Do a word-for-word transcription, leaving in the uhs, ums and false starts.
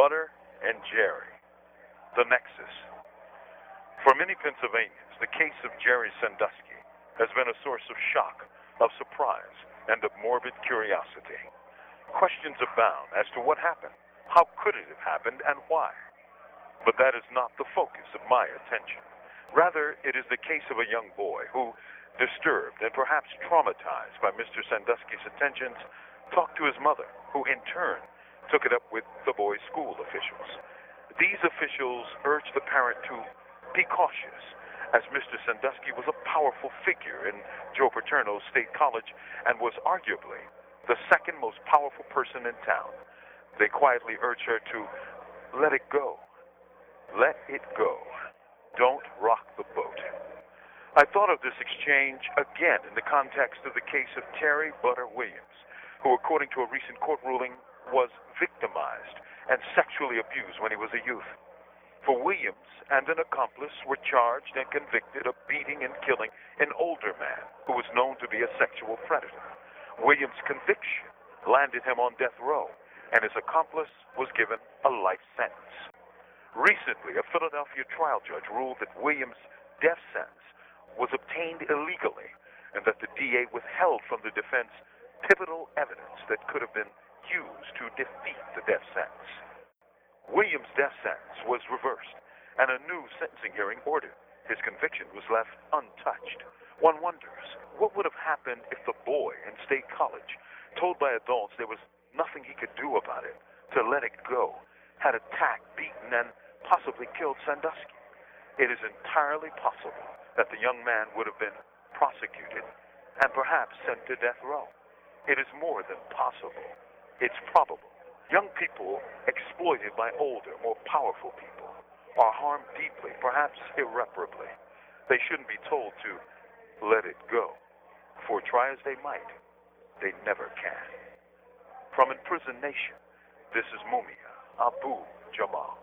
Butter and Jerry, the Nexus. For many Pennsylvanians, the case of Jerry Sandusky has been a source of shock, of surprise, and of morbid curiosity. Questions abound as to what happened, how could it have happened, and why. But that is not the focus of my attention. Rather, it is the case of a young boy who, disturbed and perhaps traumatized by Mister Sandusky's attentions, talked to his mother, who in turn took it up with the boy's school officials. These officials urged the parent to be cautious, as Mister Sandusky was a powerful figure in Joe Paterno's State College and was arguably the second most powerful person in town. They quietly urged her to let it go. Let it go. Don't rock the boat. I thought of this exchange again in the context of the case of Terry Butter Williams, who, according to a recent court ruling, was victimized and sexually abused when he was a youth. For Williams and an accomplice were charged and convicted of beating and killing an older man who was known to be a sexual predator. Williams' conviction landed him on death row, and his accomplice was given a life sentence. Recently, a Philadelphia trial judge ruled that Williams' death sentence was obtained illegally and that the D A withheld from the defense pivotal evidence that could have been used to defeat the death sentence. Williams' death sentence was reversed and a new sentencing hearing ordered. His conviction was left untouched. One wonders, what would have happened if the boy in State College, told by adults there was nothing he could do about it, to let it go, had attacked, beaten, and possibly killed Sandusky? It is entirely possible that the young man would have been prosecuted and perhaps sent to death row. It is more than possible. It's probable. Young people exploited by older, more powerful people are harmed deeply, perhaps irreparably. They shouldn't be told to let it go, for try as they might, they never can. From Imprisoned Nation, this is Mumia Abu Jamal.